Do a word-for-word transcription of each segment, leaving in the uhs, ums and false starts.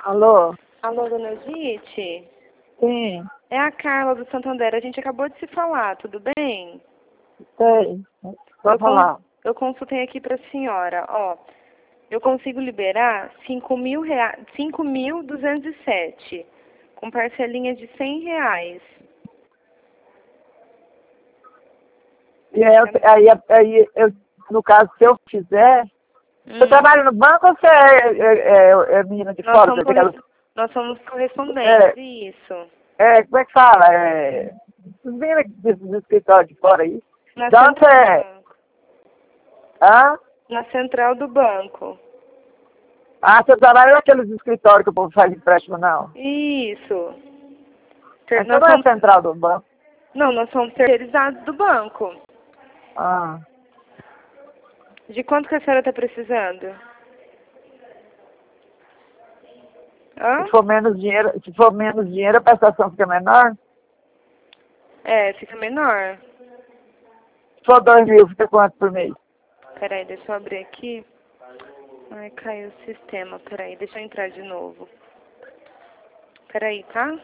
Alô? Alô, dona Edith? Sim, É a Carla do Santander. A gente acabou de se falar, tudo bem? sei. Pode Eu, con falar. eu consultei aqui para a senhora. Ó, eu consigo liberar cinco mil rea... cinco mil duzentos e sete, com parcelinha de cem reais. E aí, eu- aí, aí eu, no caso, se eu fizer... Você Hum. trabalha no banco ou você é, é, é, é menina de Nós fora? somos, Daquela... corres... Nós somos correspondentes, É, isso. é, como é que fala? É... Menina do, do escritório de fora aí. Na De onde você central do é? banco. Hã? Na central do banco. Ah, você trabalha naqueles escritórios que o povo faz empréstimo, não? Isso. Ter... Mas você Nós não é somos... central do banco? Não, nós somos terceirizados do banco. Ah. De quanto que a senhora está precisando? Hã? Se for menos dinheiro, se for menos dinheiro, a prestação fica menor? É, fica menor. Se for dois mil, fica quanto por mês? Peraí, deixa eu abrir aqui. Ai, caiu o sistema. Peraí, deixa eu entrar de novo. Peraí, tá?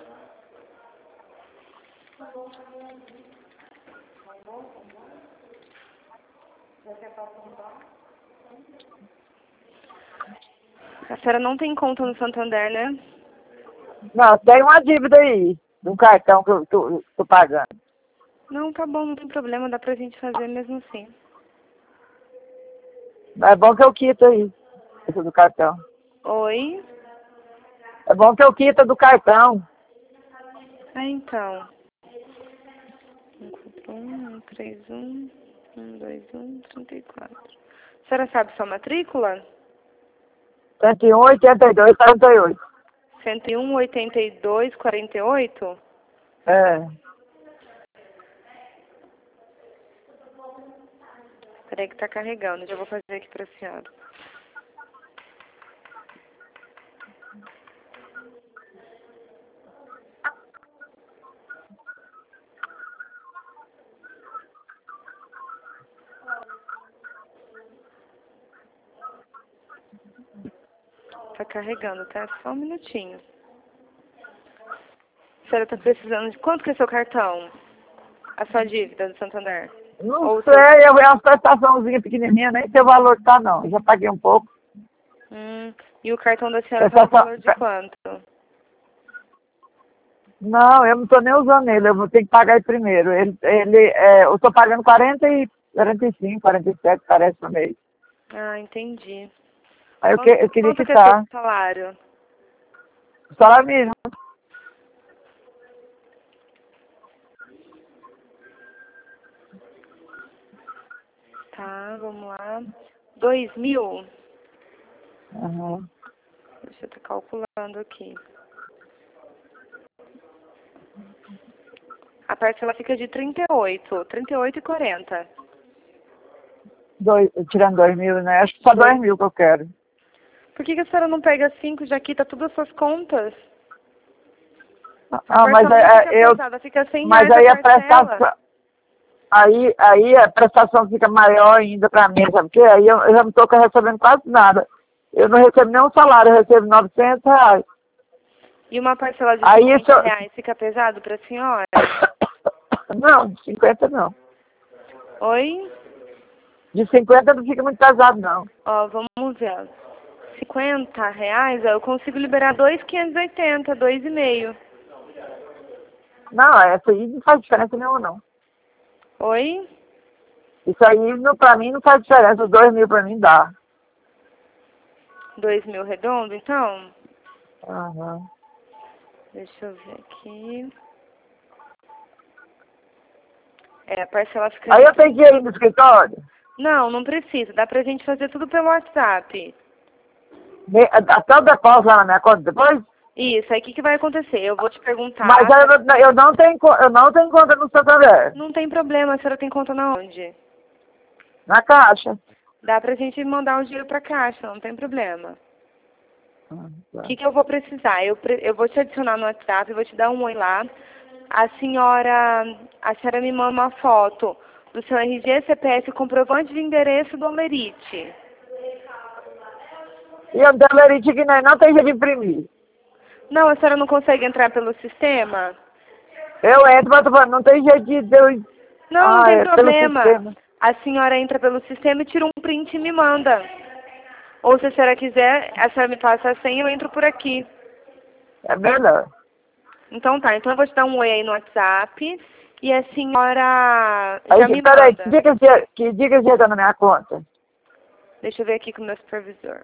A senhora não tem conta no Santander, né? Não, tem uma dívida aí, de um cartão que eu tô, tô pagando. Não, tá bom, não tem problema. Dá pra gente fazer mesmo assim. Mas é bom que eu quito aí, isso do cartão. Oi? É bom que eu quito do cartão. Ah, então. um quatro um, um três um, um dois um, trinta e quatro. A senhora sabe sua matrícula? cento e um, oitenta e dois, quarenta e oito. cento e um, oitenta e dois, quarenta e oito? É. Peraí que tá carregando, já vou fazer aqui pra senhora. Tá carregando, tá? Só um minutinho. A senhora tá precisando de... Quanto que é seu cartão? A sua dívida do Santander? Não Ou o sei, seu... eu é uma prestaçãozinha pequenininha, nem sei o valor que tá não. Eu já paguei um pouco. Hum, e o cartão da senhora tá no Prestação... valor de quanto? Não, eu não tô nem usando ele, eu vou ter que pagar ele primeiro. Ele, ele, é, eu tô pagando quarenta e, quarenta e cinco, quarenta e sete, parece, por mês. Ah, entendi. Aí eu, que, Quanto, eu queria quanto que é seu quitar. salário? Salário mínimo. Tá, vamos lá. Dois mil? Uhum. Deixa eu estar calculando aqui. A parcela fica de trinta e oito, trinta e oito e quarenta. Dois, tirando dois mil, né? Acho que só dois Dois. mil que eu quero. Por que, que a senhora não pega cinco, já quita todas as suas contas? A Ah, mas parcela não é, fica é, eu, pesada, fica cem mas reais a aí a parcela. prestação, aí, aí a prestação fica maior ainda pra mim, sabe por quê? Aí eu, eu já não tô recebendo quase nada. Eu não recebo nem um salário, eu recebo novecentos reais. E uma parcela de Aí isso... cinquenta reais fica pesado para a senhora? Não, de cinquenta não. Oi? De cinquenta não fica muito pesado, não. Ó, vamos ver. cinquenta reais, ó, eu consigo liberar dois mil quinhentos e oitenta, dois e meio. Não, essa aí não faz diferença nenhuma, não. Oi? Isso aí, não, pra mim, não faz diferença. Os dois mil pra mim dá. dois mil redondo, então? Uhum. Deixa eu ver aqui. É, a parcela fica... Aí de- eu tenho que ir aí no escritório. Não, não precisa. Dá pra gente fazer tudo pelo WhatsApp. Me- Até o depósito lá na minha conta depois. Isso, aí o que, que vai acontecer? Eu vou te Mas perguntar. aí eu, não- eu, não tenho, co- eu não tenho conta no Santander. Não tem problema, a senhora tem conta na onde? Na caixa. Dá pra gente mandar o dinheiro pra caixa, não tem problema. Ah, O tá. que, que eu vou precisar? Eu, pre- eu vou te adicionar no WhatsApp, eu vou te dar um oi lá. A senhora, a senhora me manda uma foto do seu R G, C P F, comprovante de endereço do Olerite. E o Delerite que não, não tem jeito de imprimir. Não, a senhora não consegue entrar pelo sistema? Eu entro, mas tô falando, não tem jeito de eu... Não, não Ah, tem é pelo problema. sistema. A senhora entra pelo sistema e tira um print e me manda. Ou se a senhora quiser, a senhora me passa a senha e eu entro por aqui. É melhor. Então tá, então eu vou te dar um oi aí no WhatsApp e a senhora já Aí, me peraí, que manda. dia que você, que dia que você tá na minha conta? Deixa eu ver aqui com o meu supervisor.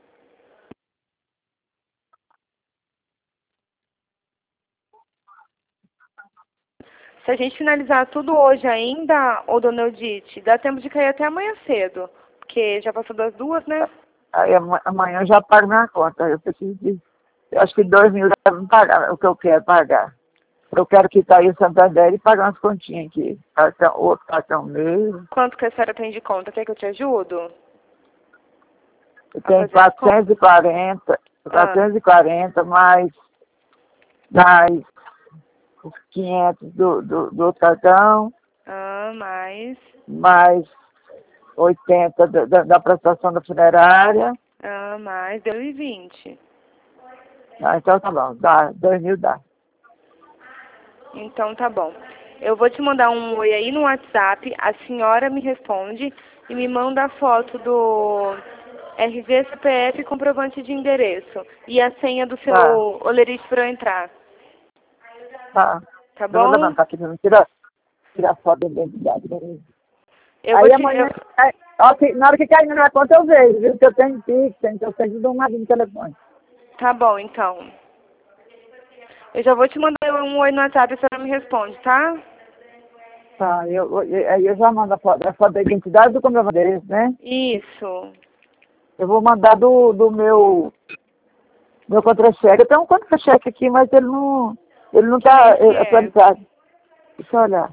Se a gente finalizar tudo hoje ainda, ô dona Eudite, dá tempo de cair até amanhã cedo. Porque já passou das duas, né? Aí ama- amanhã eu já pago minha conta. Eu preciso de... Eu acho que dois mil deve me pagar o que eu quero pagar. Eu quero quitar aí o Santander e pagar umas continhas aqui. Cartão, outro cartão mesmo. Quanto que a senhora tem de conta? Quer que eu te ajudo? Eu A tenho fazer as contas? quatrocentos e quarenta, Ah, quatrocentos e quarenta mais, mais os quinhentos do, do, do outro cartão, ah, mais. mais oitenta da, da, da prestação da funerária. Ah, mais. Deu e vinte. Ah, então tá bom, dá, dois mil dá. Então tá bom. Eu vou te mandar um oi aí no WhatsApp, a senhora me responde e me manda a foto do R G, C P F e comprovante de endereço. E a senha do seu Tá, olerite para eu entrar. tá. Tá Eu vou bom? levantar aqui pra me tirar, tirar foto da identidade. Peraí. Eu vou Aí te. amanhã, Eu... aí, ó, que- na hora que cair na minha conta eu vejo, viu? Que eu tenho Pix, tenho que eu tenho de uma no telefone. Tá bom, então. Eu já vou te mandar um oi no WhatsApp e a senhora me responde, tá? Tá, eu, eu, aí eu já mando a foto, a foto da identidade do comprovante endereço, né? Isso. Eu vou mandar do, do meu, meu contra-cheque. Eu tenho um contra-cheque aqui, mas ele não, ele não Que está mês que é? atualizado. Deixa eu olhar.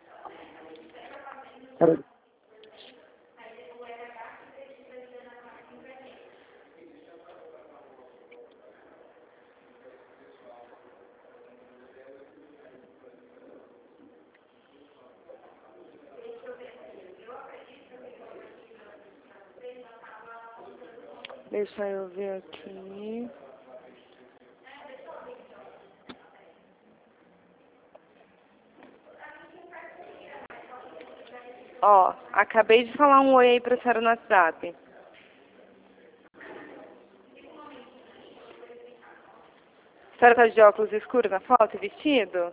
Peraí. Deixa eu ver aqui. Ó, acabei de falar um oi aí pra senhora no WhatsApp. A senhora tá de óculos escuros na foto e vestido?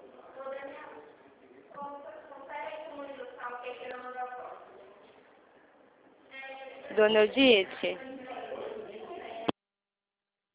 Dona Eudite?